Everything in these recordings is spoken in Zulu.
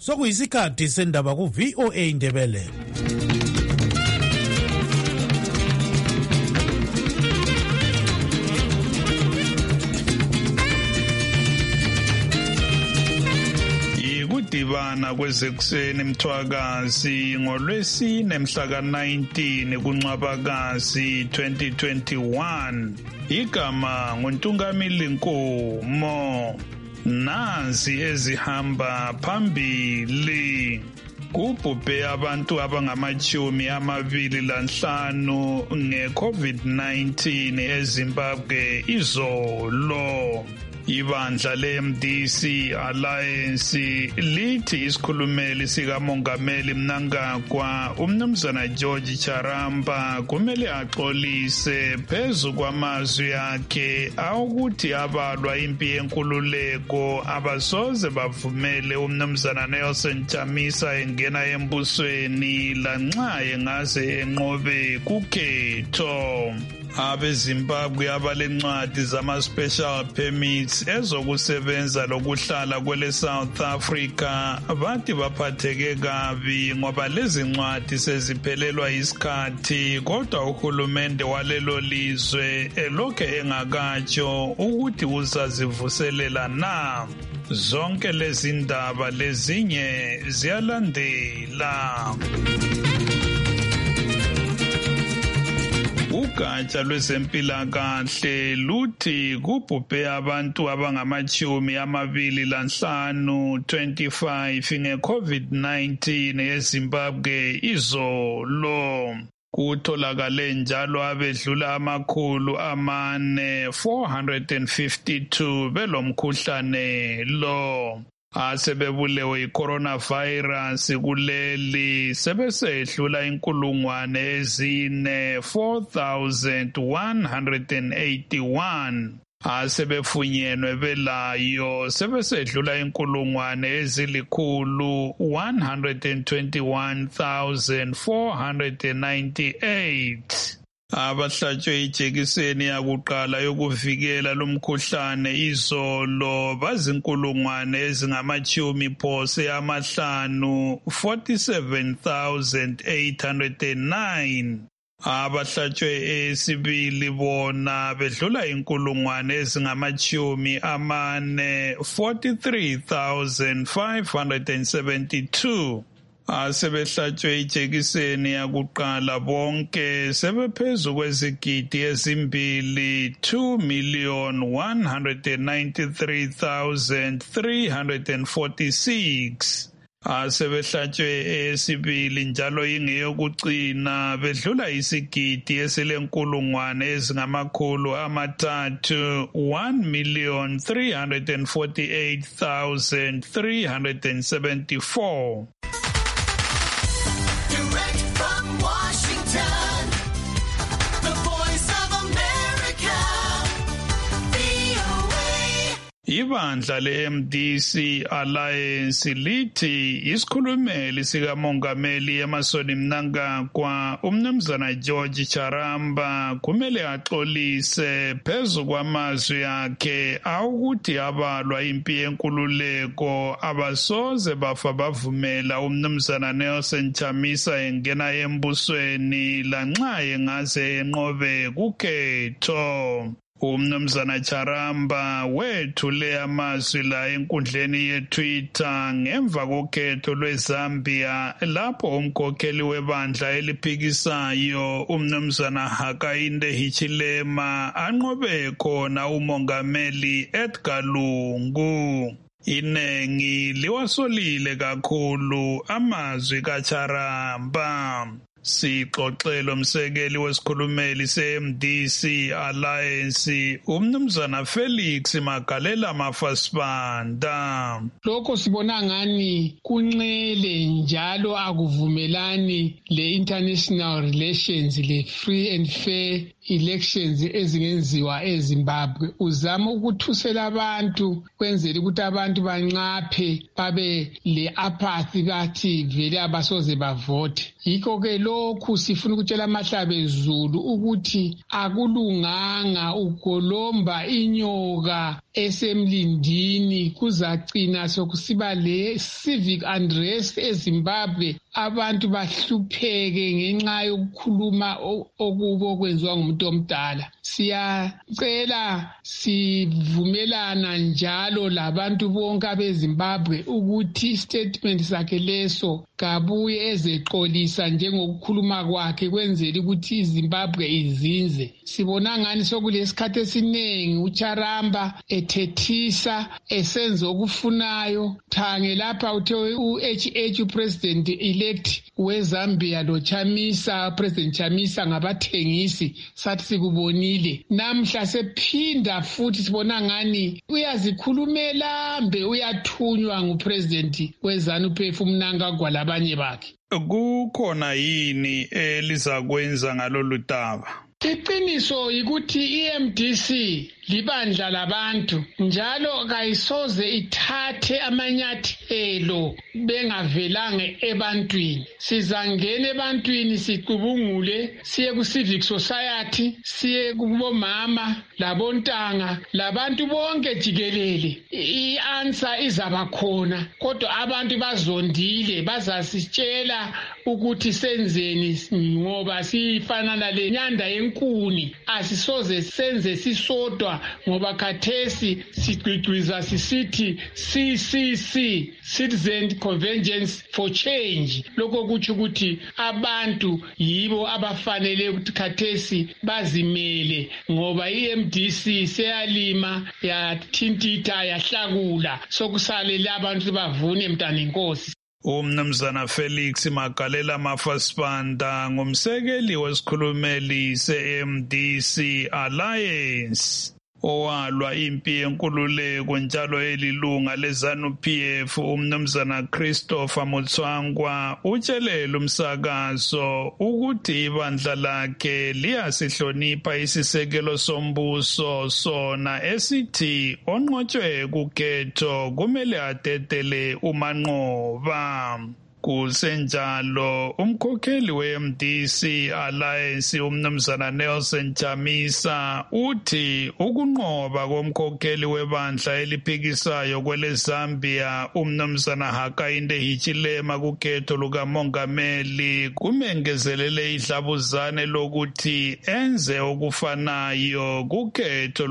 Sokuyisikhathi sendaba ku VOA Indebele. Ikudibana kwezekuseni Mthwakazi ngoLwesine mhla ka-19 kuNcwabakazi 2021. Igama nguNtungamili Nkomo. Nazi ezihamba phambili. Kubhubhe abantu abangama-25 nge-COVID-19 eZimbabwe izolo. Ibandla le-MDC Alliance lithi isikhulumeli sikamongameli Mnangagwa umnumzana George Charamba kumele axolise phezu kwamazwi akhe awukuthi abalwa impi yenkululeko abasoze bavumele umnumzana Nelson Chamisa engena embusweni lanxa engase enqobe kukhetho. AbeZimbabwe abalencwadi zama-special permits ezokusebenza lokuhlala kwele South Africa bathi baphatheke kabi ngoba lezi ncwadi seziphelelwa isikhathi, kodwa uhulumende walelo lizwe elokhe engakatsho ukuthi uzazivuselela na. Zonke lezi ndaba lezinye ziyalandela. Ugatsha lwezempilakahle luthi kubhubhe abantu abangama-25 nge-COVID-19 eZimbabwe izolo. Kutholakale njalo abedlula 452 belomkhuhlane lo. Asebebulewe yi-coronavirus kuleli sebesedlula 4,181. Asebefunyenwe belayo sebesedlula 121,498. Abahlatshwe ijekiseni yakuqala yokuvikela lumkhuhlane izolo bazinkulungwane 47,809. Abahlatshwe esibili bona bedlula 43,572. Asebehlatshwe ijekiseni yakuqala bonke sebephezu kwezigidi ezimbili 2,193,346. Asebehlatshwe esibili njalo ingeyokugcina bedlula isigidi esilenkulungwane 1,348,374. Ibandla le-MDC Alliance lithi isikhulumeli sikamongameli Emmerson Mnangagwa umnumzana George Charamba kumele axolise phezu kwamazwi akhe awukuthi abalwa impi yenkululeko abasoze bafa bavumela umnumzana Nelson Chamisa engena embusweni lanxa engase enqobe kukhetho. Umnumzana Charamba wethule amazwi la enkundleni yeTwitter ngemva kokhetho lweZambia lapho umkhokheli webandla eliphikisayo umnumzana Hakainde Hichilema anqobe khona umongameli Edgar Lungu. Inengi liwasolile kakhulu amazwi kaCharamba. Sixoxelo umsekeli wesikhulumeli se-MDC Alliance umnumzana Felix Magalela Mafasibanda. Lokho sibona ngani kunxele njalo akuvumelani le-international relations le-free and fair elections ezingenziwa eZimbabwe. Uzama ukuthusela abantu kwenzela ukuthi abantu banqaphe babe le-apathy bathi vele abasoze bavote. Yikho-ke lokhu sifuna ukutshela amahlabezulu ukuthi akulunganga ugolomba inyoka esemlindini kuzagcina sokusiba le civic unrest eZimbabwe, abantu bahlupheke ngenxa yokukhuluma okubo okwenziwa ngumuntu omdala. Siyacela sivumelana njalo labantu bonke abeZimbabwe ukuthi istatement sakhe leso kabuye ezeqolisa njengokukhuluma kwakhe kwenzela ukuthi iZimbabwe izinze. Sibona ngani sokulesikhathi esiningi uCharamba ethethisa esenza okufunayo. Thange lapha uthe u-HH president elect weZambia lo Chamisa, President Chamisa ngabathengisi, sathi sikubonile. Namhla sephinda futhi sibona ngani uyazikhulumela mbe uyathunywa ngupresident weZANU-PF uMnangagwa labanye bakhe. Kukhona yini elizakwenza ngalolu daba? Iqiniso ukuthi iMDC libandla labantu njalo kayisoze ithathe amanyathelo bengavelanga ebantwini. Sizangena ebantwini sicubungule, siye ku civic society, siye kubomama labontanga labantu bonke jikelele. I-answer izaba khona, kodwa abantu bazondile bazasitshela ukuthi senzeni ngoba sifana nale nyanda yenkuni. Asisoze senze sisodwa ngoba khathesi sigcigciza sisithi CCC, Citizen Convergence for Change. Lokho kuthi ukuthi abantu yibo abafanele ukuthi khathesi bazimele ngoba iMDC seyalima yathintitha yahlakula sokusalela abantu bavune mntana inkosi. Umnumzana Felix Magalela Mafasipanda ngumsekeli wesikhulumeli se-MDC Alliance owalwa impi yenkululeko njalo elilunga leZANU-PF. Umnumzana Christopher Mutswangwa utshelela umsakazo ukuthi ibandla lakhe liyasihlonipha isisekelo sombuso sona esithi onqotshwe kukhetho kumele adedele umanqoba. Kusenjalo umkhokheli we-MDC Alliance umnumzana Nelson Chamisa uthi ukunqoba komkhokheli webandla eliphikisayo kweleZambia umnumzana Hakainde Hichilema kukhetho lukamongameli kumengezelele idlabuzane lokuthi enze okufanayo kukhetho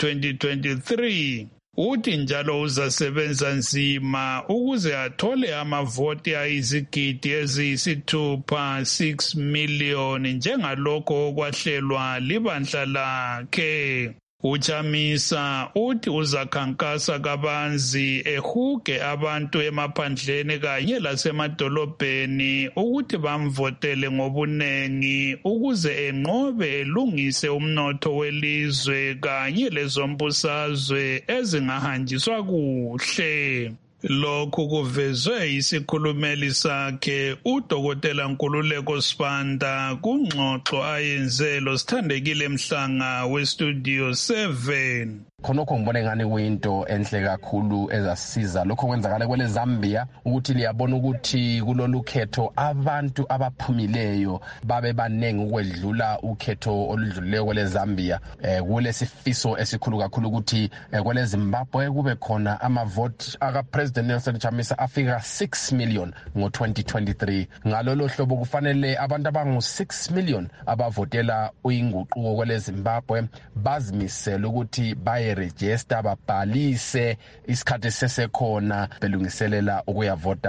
luka-2023. Uthi njalo uzasebenza nzima ukuze athole amavoti ayizigidi eziyisithupha 6 million njengalokho okwahlelwa libandla lakhe. Uchamisa uthi uzakhankasa kabanzi ehuge abantu emaphandleni kanye lasemadolobheni ukuthi bamvotele ngobunengi ukuze enqobe elungise umnotho welizwe kanye lezombusazwe ezingahanjiswa kuhle. Lokhu kuvezwe isikhulumeli sakhe uDokotela Nkululeko Sibanda kungxoxo ayenze loSithandekile Mhlanga weStudio 7. Khonokho ngibone ngani kuyinto enhle kakhulu ezasiza lokho kwenzakala kweleZambia ukuthi liyabona ukuthi kulolu khetho abantu abaphumileyo babe banengi ukwedlula ukhetho oludlulileyo kweleZambia. Kulesifiso esikhulu kakhulu ukuthi kweleZimbabwe kube khona amavote akaPresident Nelson Chamisa afika 6 million ngo-2023. Ngalolo hlobo kufanele abantu abangu-6 million abavotela uyinguquko kweleZimbabwe bazimisele ukuthi baye register babhalise isikhathi sesekhona belungiselela ukuyavota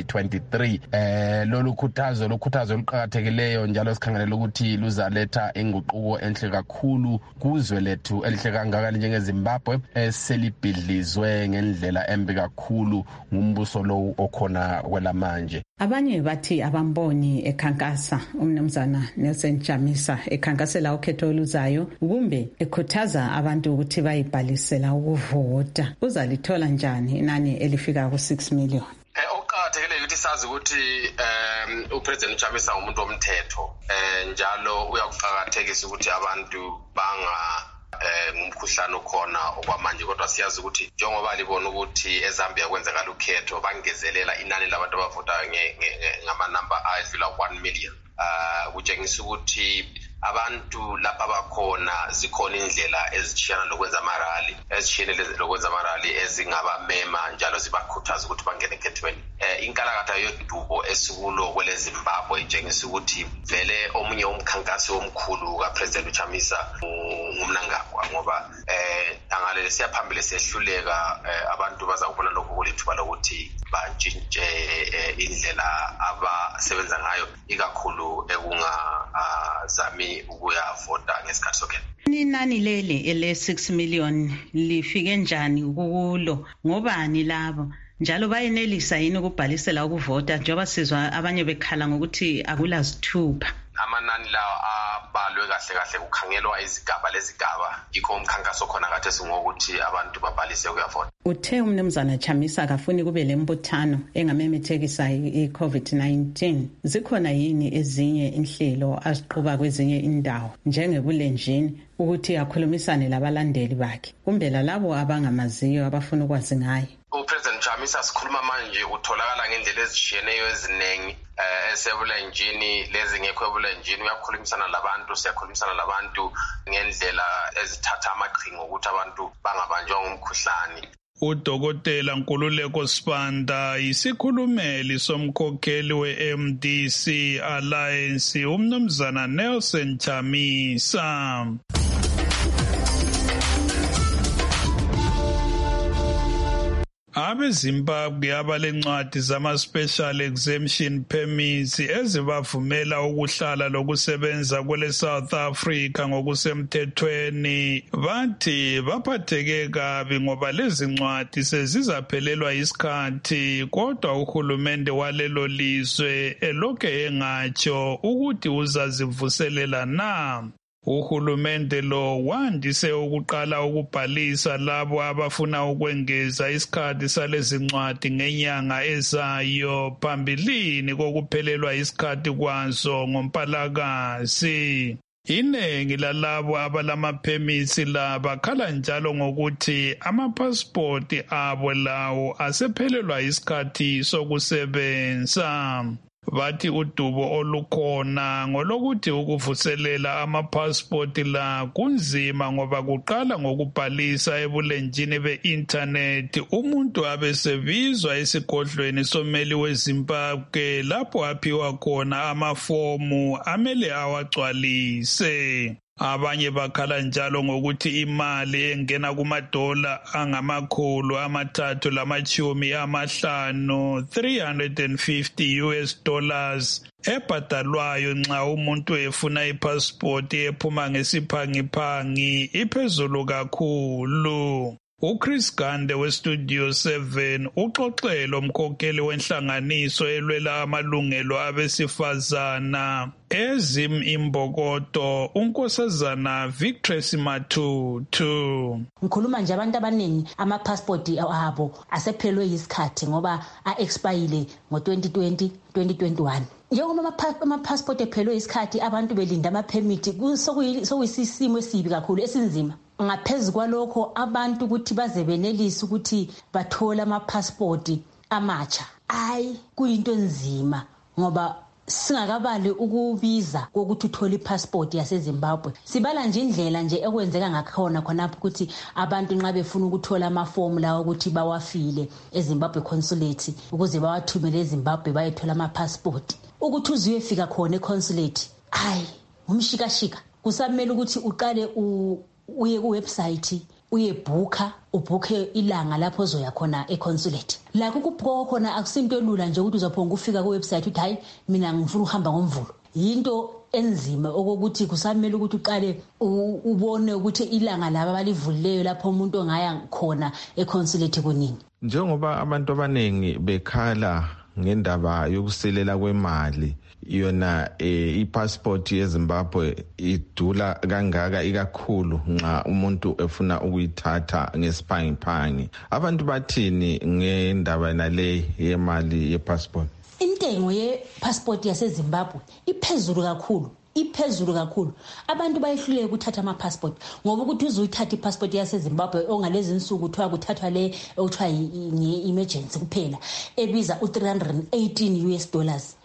ngo-2023. Lolu khuthazo luqhakathekileyo njalo sikhangelela ukuthi luzaletha inguquko enhle kakhulu kuzwe lethu elihle kangaka njengeZimbabwe eselibhidlizwe ngendlela embi kakhulu ngumbuso lo okhona kwelamanje. Abanye bathi abamboni ekhankasa umnumzana Nelson Chamisa ekhankasela ukhetho oluzayo kumbe ekhuthaza abantu ukuthi bayibhalisela ukuvota. Uzalithola njani inani elifika ku-6 million? Okuqakathekile ukuthi sazi ukuthi uPresident Chamisa umuntu omthetho njalo uyakuqakathekisa ukuthi abantu ngumkhuhlane okhona okwamanje, kodwa siyazi ukuthi njengoba libona ukuthi eZambia kwenzekala ukhetho bangezelela inani labantu abavotayo ngamanamba ayedlula 1 million. Kutshengisa ukuthi abantu lapha bakhona zikhona indlela ezitshiyana lokwenza amarally ezingabamema njalo zibakhuthaza ukuthi bangene ekhethweni. Inkalakatha yodubo esikulo kwele Zimbabwe itshengisa ukuthi vele omunye umkhankaso omkhulu kaPresident uChamisa ngumnangagwa ngoba angale siyaphambili sehluleka abantu bazakubona lokho kulithuba lokuthi bantshintshe indlela abasebenza ngayo ikakhulu ekungazami ukuyavota ngesikhathi sokhetho. Inani lele ele 6 million lifike njani kulo ngobani labo njalo bayenelisa yini ukubhalisela ukuvota njengoba sizwa abanye bekhala ngokuthi akulazithupha? Amanani lawo abalwe kahle kukhangelwa lezigaba yikho umkhankaso khona kade singokuthi abantu babhalise ukuyavota. Uthe umnumzana Chamisa akafuni kube lembuthano engamemethekisa i-COVID-19. Zikhona yini ezinye inhlelo aziqhuba kwezinye indawo njengebulenjini ukuthi akhulumisane labalandeli bakhe kumbe lalabo abangamaziyo abafuna ukwazi ngaye? UPresident Chamisa sikhuluma manje utholakala ngendlela ezishiyeneyo ezinengi esebulenjini lezi ngekho ebulenjini uyakhulumisana labantu siyakhulumisana labantu ngendlela ezithatha amaqhinga ukuthi abantu bangabanjwa ngumkhuhlane. Udokotela Nkululeko Sibanda isikhulumeli somkhokheli we-MDC Alliance umnumzana Nelson Chamisa. AbeZimbabwe abalencwadi zama-special exemption permits ezibavumela ukuhlala lokusebenza kwele South Africa ngokusemthethweni bathi baphatheke kabi ngoba lezi ncwadi sezizaphelelwa isikhathi kodwa uhulumende walelo lizwe elokhe engatsho ukuthi uzazivuselela na. Uhulumende lo wandise ukuqala ukubhalisa labo abafuna ukwengeza isikhathi salezi ncwadi ngenyanga ezayo phambilini kokuphelelwa isikhathi kwazo ngoMpalakazi. Iningi lalabo abalama-permits la bakhala njalo ngokuthi amapasipoti abo lawo asephelelwa isikhathi sokusebenza. Bathi udubo olukhona ngolokuthi ukuvuselela amapasipoti la kunzima ngoba kuqala ngokubhalisa ebulenjini be-internet umuntu abesebizwa esigodlweni someli weZimbabwe lapho aphiwa khona amafomu amele awagcwalise. Abanye bakhala njalo ngokuthi imali engena kumadola $350 $350 ebhadalwayo nxa umuntu efuna ipassport ephuma ngesiphangiphangi iphezulu kakhulu. uChris Gande weStudio 7 uxoxele umkhokheli wenhlanganiso elwela amalungelo abesifazana Imbokodo unkosazana Victress Matutu. Ngikhuluma nje abantu abaningi amapassport abo asephelwe isikhathi ngoba a-expire ngo-2020 2021. Njengoba ama-passport ephelwe isikhathi abantu belinda ama-permit sokuyisimo esibi kakhulu esinzima. Ngaphezulu kwalokho abantu ukuthi baze benelise ukuthi bathola ama-passport amatsha. Kuyinto nzima ngoba singakabali ukubiza kokuthi uthola ipassport yaseZimbabwe. Sibala nje indlela nje ekwenzeka ngakhona khonapho ukuthi abantu nxa befuna ukuthola amafomu lawo ukuthi bawafile eZimbabwe consulate ukuze bawathumele eZimbabwe bayethola ama-passport. Ukuthi uzuyefika khona econsulate umshikashika kusamele ukuthi uqale uye ku-website ubhukhe ilanga lapho ozoya khona econsulate. La ukuphoka khona akusinto elula nje ukuthi uzaphonga ufika ku-website uthi hayi mina ngifuna ukuhamba ngomvulo. Yinto enzima okokuthi kusamele ukuthi uqale ubone ukuthi ilanga laba balivulileyo lapho umuntu ongaya khona econsulate kunini. Njengoba abantu abaningi bekhala ngendaba yokuselela kwemali yona ipassport yeZimbabwe idula kangaka ikakhulu nxa umuntu efuna ukuyithatha ngesiphangiphangi. Abantu bathini ngendaba nale yemali yepassport? Intengo yepassport yaseZimbabwe iphezulu kakhulu. Abantu bayehluleka ukuthatha ama-passport ngoba ukuthi uzuyithatha ipassport yaseZimbabwe ongalezi insuku kuthiwa kuthathwa le okuthiwa yi-emergency kuphela ebiza $318.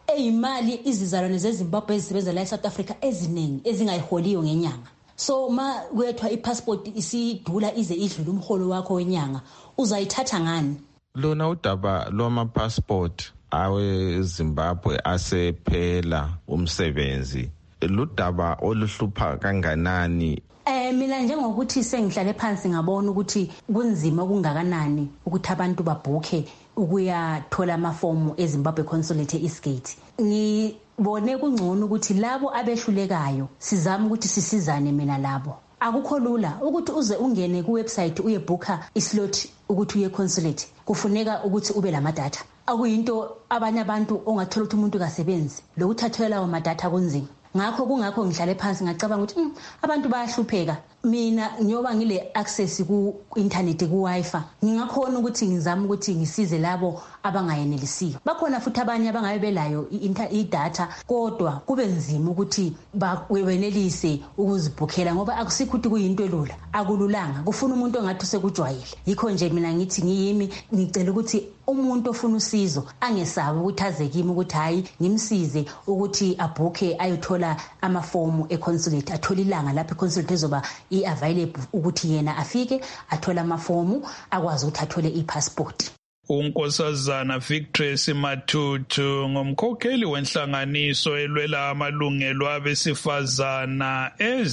eyimali izizalwane zeZimbabwe ezisebenza la eSouth Africa eziningi ezingayiholiyo ngenyanga. So ma kwethwa ipassport isidula ize idlule umholo wakho wenyanga, uzayithatha ngani? Lona udaba loma passport aweZimbabwe asephela umsebenzi ludaba oluhlupha kanganani? Mina njengokuthi sengihlale phansi ngabona ukuthi kunzima kungakanani ukuthi abantu babhukhe ukuyathola amafomu eZimbabwe Consulate eEastgate. Ngibone kungcono ukuthi labo abehlulekayo sizame ukuthi sisizane mina labo. Akukho lula ukuthi uze ungene kuwebsite uyebhukha islot ukuthi uye consulate. Kufuneka ukuthi ube lamadata. Akuyinto abanye abantu ongathola ukuthi umuntu kasebenzi lokuthi athole lawo madata kunzima. Kungakho ngihlale phansi ngacabanga ukuthi abantu bayahlupheka. Mina nyoba ngile access ku internet ku Wi-Fi ngingakhona ukuthi ngizame ukuthi ngisize labo abangayenelisiyo. Bakhona futhi abanye abangabe belayo i-data kodwa kube nzima ukuthi bawenelise ukuzibhukhela ngoba akusikho ukuthi kuyinto elula. Akululanga, kufuna umuntu ongathi usekujwayele. Yikho nje mina ngithi ngiyimi ngicela ukuthi umuntu ofuna usizo angesabi ukuthi aze kimi ukuthi hayi ngimsize ukuthi abhukhe ayothola amafomu econsulate, athola ilanga lapho econsulate ezoba i-available ukuthi yena afike athola amafomu akwazi ukuthi athole i-passport. uNkosazana Victress Matutu ngomkhokheli wenhlanganiso elwela amalungelo abesifazana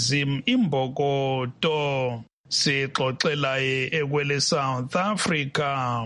Imbokodo sixoxela ekwele South Africa.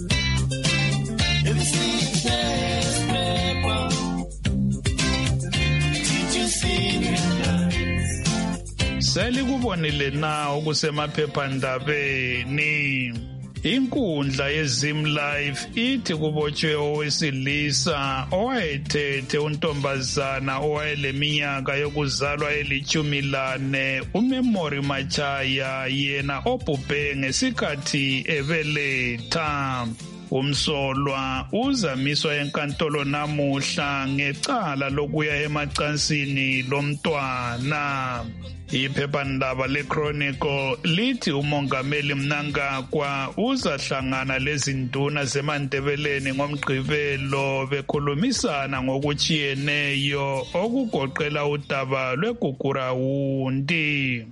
Selikubonile na okusemaphephandabeni. Inkundla yeZim Live ithi kubotshwe owesilisa owayethethe untombazana owayeleminyaka yokuzalwa eli-14 uMemory Machaya yena obhubhe ngesikhathi ebeletha. Umsolwa uzamiswa enkantolo namuhla ngecala lokuya emacansini lomntwana. Iphephandaba leChronicle lithi umongameli Mnangagwa uzahlangana lezinduna zeMandebeleni ngoMgqibelo bekhulumisana ngokuchiyeneyo okugoqela udaba lweGugurawundi.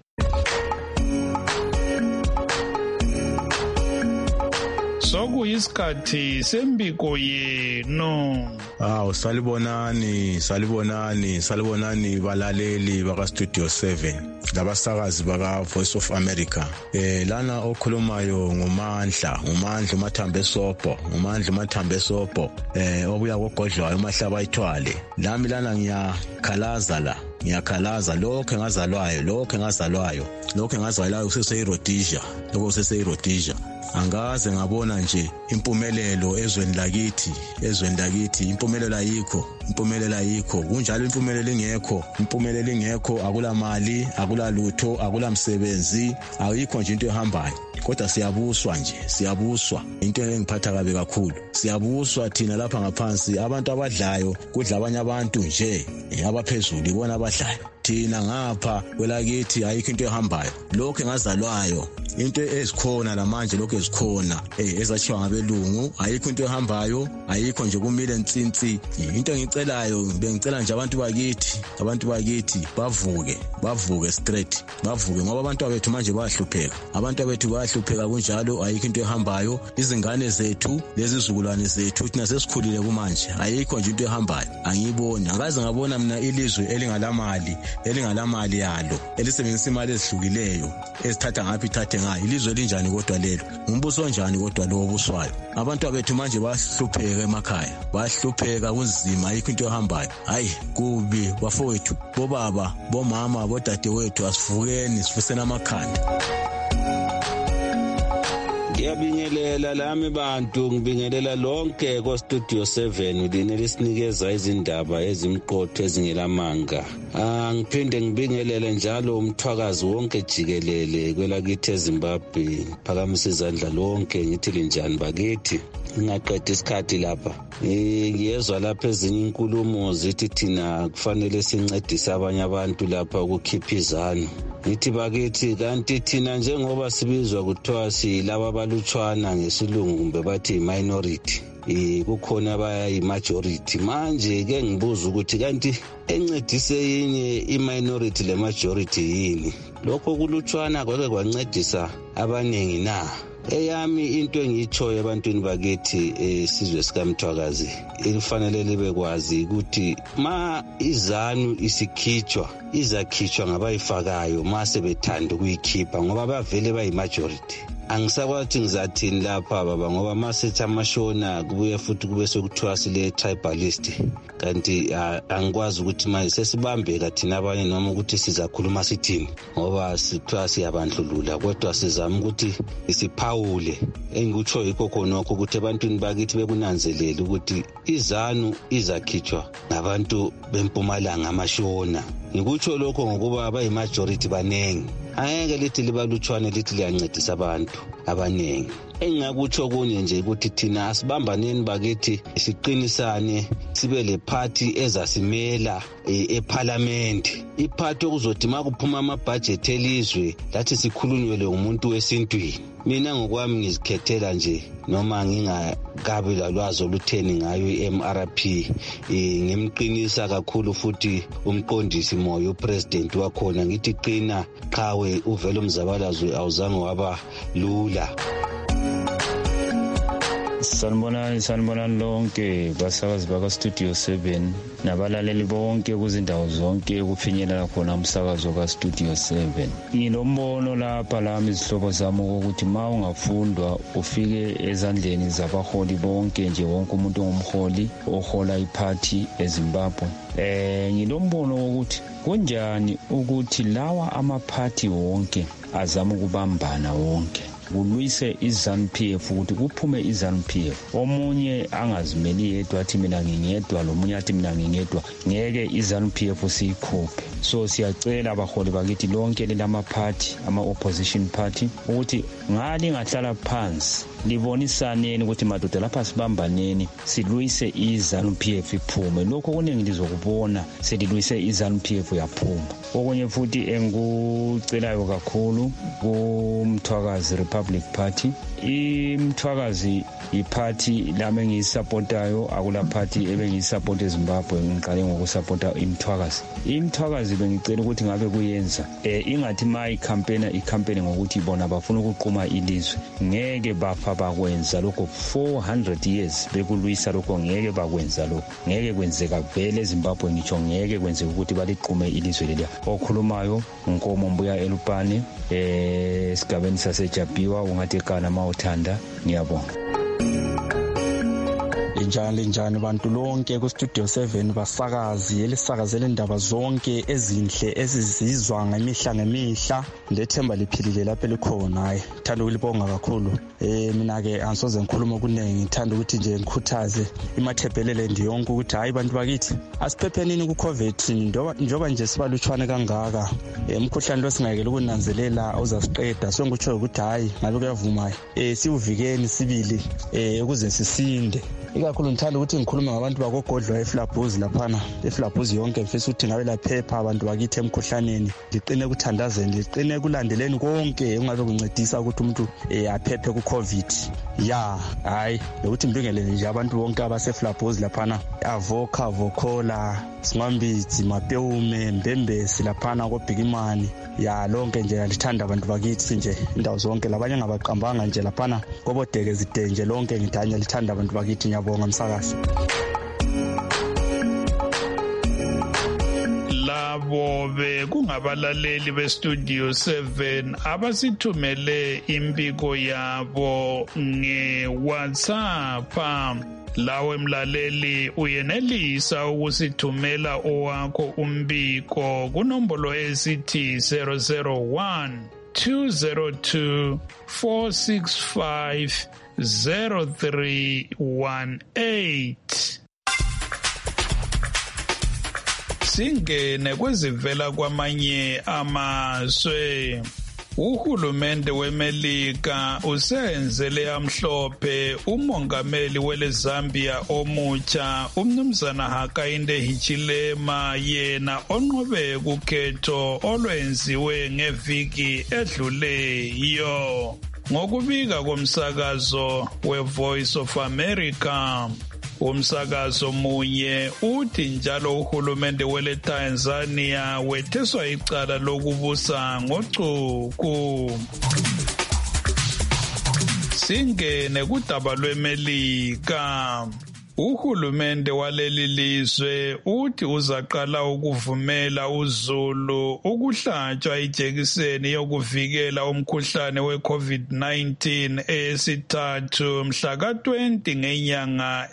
Sokuyisikhathi sembiko yenu. Salibonani balaleli baka Studio 7 labasakazi baka Voice of America. Lana okhulumayo ngumandla Mathambe Sopo obuya kogodlwayo uMahlaba Ithwale. Lami lana ngiyakhala lokho engazalwayo kusese-Rhodesia. Angaze ngabona nje impumelelo ezweni lakithi impumelelo ayikho kunjalo impumelelo ingekho akula mali akula lutho akula msebenzi ayikho nje into ehambayo kodwa siyabuswa into engiphatha kabe kakhulu siyabuswa thina lapha ngaphansi abantu abadlayo kudla abanye abantu nje abaphezulu ibona abadlayo thina ngapha kwelakithi ayikho into ehambayo lokho engazalwayo into ezikhona lamanje lokho ezikhona ezachiwa ngabelungu ayikho into ehambayo ayikho nje kumile nsintsi into engicelayo bengicela nje abantu bakithi bavuke straight ngoba abantu abethu manje bayahlupheka kunjalo ayikho into ehambayo izingane zethu lezizukulwane zethu thina sesikhulile kumanje ayikho nje into ehambayo angiyiboni angaze ngabona mina ilizwe elingalamali yalo elisebenzisa imali ezihlukileyo ezithatha ngaphi ithathe ngayo ilizwe linjani kodwa lelo umbuso onjani kodwa lo obuswayo abantu abethu manje bahlupheka emakhaya bahlupheka kunzima ayikho into ehambayo hayi kubi bafowethu bobaba bomama bodadewethu asivukeni sifusena amakhanda. Ngiyabingelela lami bantu ngibingelela lonke ko Studio 7 lina lisinikeza izindaba ezimqotho ezingelamanga. Ngiphinde ngibingelele njalo umthwakazi wonke jikelele kwelakithi eZimbabwe. Phakamisa izandla lonke ngithi linjani bakithi. Ngaqeda isikhathi lapha. Ngiyezwa lapha ezinye inkulumo zithi thina kufanele sincedise abanye abantu lapha ukukhipha izanu. Ngithi bakithi kanti thina njengoba sibizwa kuthiwa silaba abalutshwana ngesilungu kumbe bathi minority, kukhona abayi-majority. Manje ke ngibuza ukuthi kanti encedise yini i-minority le-majority yini? Lokho kulutshwana kwake kwancedisa abaningi na? Eyami into engiyitshoyo ebantwini bakithi isizwe sikaMthwakazi elifanele libe kwazi ukuthi ma izanu isikhitshwa izakhitshwa ngabayifakayo mase bethanda ukuyikhipha ngoba bavele bayi-majority. Angisakwathi ngizathini lapha baba ngoba masethi amashona kubuye futhi kube sekuthiwa sile tribalist, kanti angikwazi ukuthi manje sesibambeka thina abanye noma ukuthi sizakhuluma sithini ngoba sithiwa siyabandlulula, kodwa sizama ukuthi siphawule. Engikutsho yikho khonokho ukuthi ebantwini bakithi bekunanzelele ukuthi izanu izakhitshwa ngabantu bempumalanga amashona. Ngikutsho lokho ngokuba abayi-majority banengi, angeke lithi libalutshwane lithi liyancedisa abantu abaningi. Engingakutsho kunye nje ukuthi thina asibambaneni bakithi siqinisane, sibe le party ezasimela eParliament, iphathi okuzothi makuphuma amabudget elizwe lathi sikhulunywe umuntu wesintwini. Mina ngokwami ngizikhethela nje noma ngingakabi lalwazi olutheni ngayo i-MRP, ngimqinisa kakhulu futhi umqondisi Moyo upresident wakhona, ngithi qina qhawe uvela umzabalazwe awuzange waba lula. Sanibonani lonke basakazi baka Studio 7 nabalaleli bonke kuzindawo zonke kuphinyelela khona umsakazo ka Studio 7. Nginombono lapha lami izihlobo zami ukuthi ma ungafundwa ufike ezandleni zabaholi bonke nje, wonke umuntu ongumholi ohola iparty eZimbabwe. Nginombono ukuthi kunjani ukuthi lawa amaphathi wonke azama ukubambana wonke kulwise iZANU-PF, ukuthi kuphume iZANU-PF. Omunye angazimeli yedwa athi mina ngingedwa, lomunye athi mina ngingedwa, ngeke iZANU-PF siyikhuphe. So siyacela abaholi bakithi lonke lelamaphathi, ama-opposition party, ukuthi ngali ngahlala phansi libonisaneni ukuthi madoda lapha sibambaneni silwise iZANU-PF iphume. Lokho kuningi lizokubona selilwise iZANU-PF yaphuma. Okunye futhi engikucelayo kakhulu kuMthwakazi Republic Party, iMthwakazi iparty lami engiyisupportayo, akula party ebengiyisupport eZimbabwe ngiqale ngokusupporta iMthwakazi. iMthwakazi bengicela ukuthi ngabe kuyenza ingathi ma icampaign ngokuthi bona bafuna ukuqhuma ilizwe, ngeke bafa bakwenza lokho 400 years bekulwisa lokho, ngeke bakwenza lokho, ngeke kwenzeka vele eZimbabwe, ngitsho ngeke kwenzeka ukuthi baliqume ilizwe leliya. Okhulumayo Nkomo Mbuya Elupane esigabeni saseJabiwa, ungathi kana mawuthanda. Ngiyabonga. Linjani bantu lonke ku Studio 7 basakazi elisakazela indaba zonke ezinhle ezizizwa ngemihla lethemba liphilile lapha likhona. Hayi, thanda ukulibonga kakhulu. Mina ke angisoze ngikhuluma okunengi, ngithanda ukuthi nje ngikhuthaze imathebhelele ndiyonke ukuthi hayi bantu bakithi asiphephenini ku COVID njoba nje sibalutshwane kangaka. Umkhuhlane lo singayekela ukunanzelela uzasiqeda, so ngikutsho ukuthi hayi ngabe kuyavuma siuvikeni sibili ukuze sisinde. Ikakhulu ngithanda ukuthi ngikhuluma ngabantu bakogodlwa eFlabhuzi laphana, eFlabhuzi yonke mfisa ukuthi ngabe laphepha abantu bakithi emkhuhlaneni, liqine kuthandazeni, liqine kulandeleni konke ungabe kuncedisa ukuthi umuntu aphephe ku COVID. Hayi ukuthi mbingelele nje abantu bonke abaseFlabhuzi laphana, Avoka, Vokola, Simambidzi, Mapeume, Mbembesi laphana koBhikimani. Lonke nje ngithanda abantu bakithi nje indawo zonke, labanye ngabaqambanga nje laphana kobodeke zidenje, lonke ngithanya lithanda abantu bakithi. Ngiyabonga msakazi. Labo kungabalaleli beStudio 7 abasithumele impiko yabo ngeWhatsApp. Lawe mlaleli uyenelisa ukusithumela owakho umbiko kunombolo esithi 001 202 465 0318. Singene kwezivela kwamanye amazwe. Uhulumende weMelika usenzele amhlophe umongameli weleZambia omutsha umnumzana Hakainde Hichilema, yena onqobe kukhetho olwenziwe ngeviki edluleyo. Ngokubika komsakazo we-Voice of America, umsakazo munye uthi njalo uhulumende wele Tanzania wetheswa icala lokubusa ngocuku. Singene kudaba lweMelika. Uhulumende waleli lizwe uthi uzaqala ukuvumela uZulu ukuhlatshwa ijekiseni yokuvikela umkhuhlane we-COVID-19 eyesithathu mhla ka-20 ngenyanga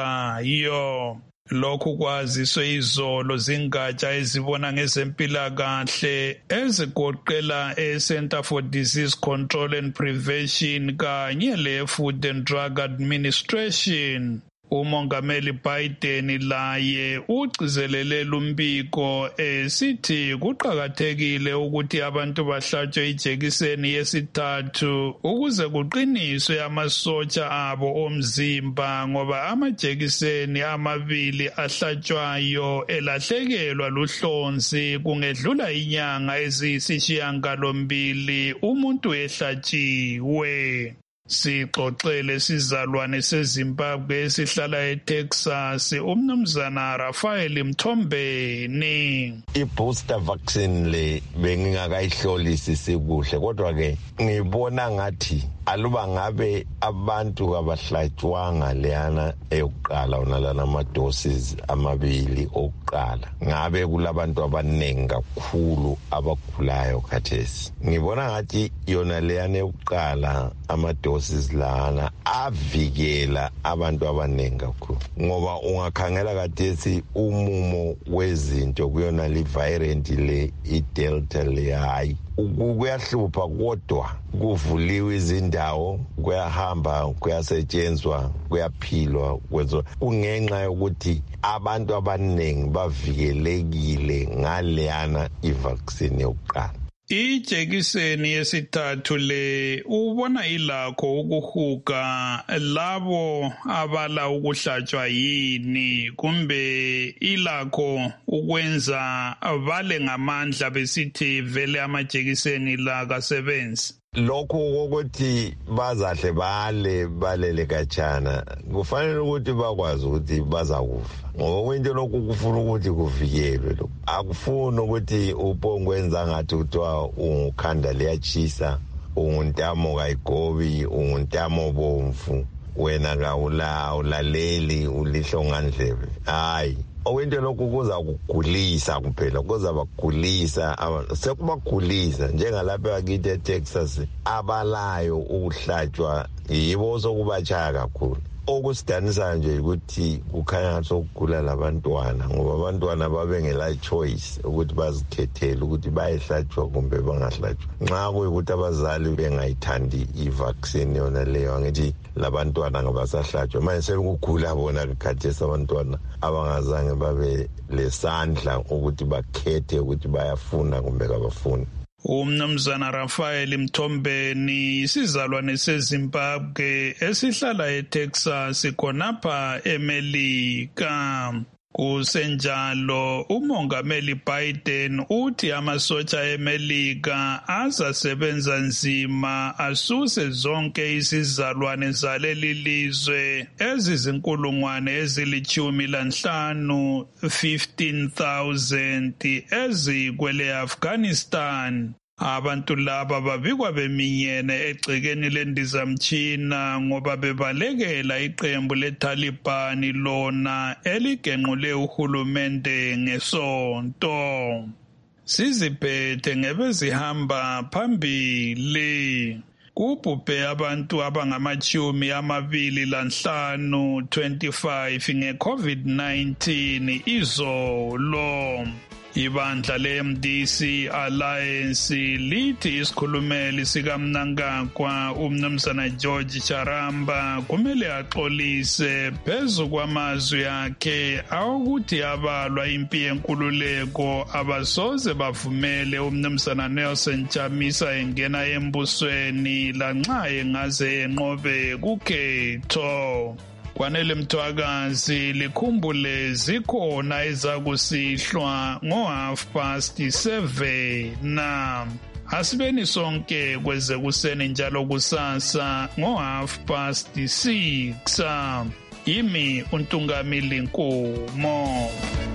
ezayo. Lokhu kwaziswe izolo zingatsha ezibona ngezempilakahle ezigoqela e-Center for Disease Control and Prevention kanye le-Food and Drug Administration. Umongameli Biden laye ugcizelele lumbiko esithi kuqhakathekile ukuthi abantu bahlatshwe ijekiseni yesithathu ukuze kuqiniswe amasotsha abo omzimba ngoba amajekiseni amabili ahlatshwayo elahlekelwa luhlonzi kungedlula inyanga eziyisishiyagalombili umuntu ehlatshiwe. Sixoxele sizalwane seZimbabwe esihlala eTexas umnumzana Rafael Mthombeni. I-booster vaccine le bengingakayihlolisisi kuhle kodwa ke ngibona ngathi aluba ngabe abantu abahlatshwanga leyana eyokuqala onalana ama-doses amabili okuqala ngabe kulabantu abaningi kakhulu abagulayo khathesi. Ngibona ngathi yona leyana eyokuqala ama-doses lana avikela abantu abaningi kakhulu ngoba ungakhangela khathesi umumo wezinto kuyona li-variant le i-delta le hayi kuyahlupha kodwa kuvuliwe izindawo kuyahamba kuyasetshenzwa kuyaphilwa kwenziwa kungenxa yokuthi abantu abaningi bavikelekile ngaleyana i-vaccine yokuqala. Ijekiseni yesithathu le ubona ilakho ukuhuga labo abala ukuhlatshwa yini kumbe ilakho ukwenza vale ngamandla besithi vele amajekiseni la kasebenzi? Lokho ukuthi bazahle balele kachana kufanele ukuthi bakwazi ukuthi bazakufa ngoba kwento lokhu kufuna ukuthi kuvikelwe lokho akufuni ukuthi upongwenza ngathi kuthiwa ungukhanda liyachisa unguntamo kayigobi unguntamo bomvu wena kawulaleli ulihlongandlebe hayi okwento lokhu kuza kugulisa kuphela kuza bagulisa sekubagulisa njengalapha bakithi eTexas abalayo ukuhlatshwa yibo sokubachaya kakhulu. Okusidanisa nje ukuthi kukhanya ngathi sokugula labantwana ngoba abantwana babengela choice ukuthi bazikhethele ukuthi bayehlatshwa kumbe bangahlatshwa. Nxa kuyikuthi abazali bengayithandi i-vaccine yona leyo ngithi labantwana ngabasahlatshwa manje sekugula bona khathesi abantwana abangazange babe lesandla ukuthi bakhethe ukuthi bayafuna kumbe kabafuni. Umnumzana Rafael Mthombeni isizalwane seZimbabwe esihlala eTexas khonapha eMelika. Kusenjalo umongameli Biden uthi amasotsha eMelika azasebenza nzima asuse zonke izizalwane zaleli lizwe ezizinkulungwane ezili-15 15,000 ezikwele Afghanistan. Abantu laba babikwa beminyene egcekeni lendizamtshina ngoba bebalekela iqembu leTaliban lona eligenqule uhulumende ngesonto. Siziphethe ngebezihamba phambili. Kubhubhe abantu abangama-25 nge-COVID-19 izolo. Ibandla le-MDC Alliance lithi isikhulumeli sikaMnangagwa umnumzana George Charamba kumele axolise phezu kwamazwi akhe awukuthi abalwa impi yenkululeko abasoze bavumele umnumzana Nelson Chamisa engena embusweni lanxa engaze enqobe kukhetho. Kwanele Mthwakazi likhumbule zikhona ezakusihlwa ngo-7:30. Asibeni sonke kweze kuseni njalo kusasa ngo6:30. Yimi uNtungamili Nkomo.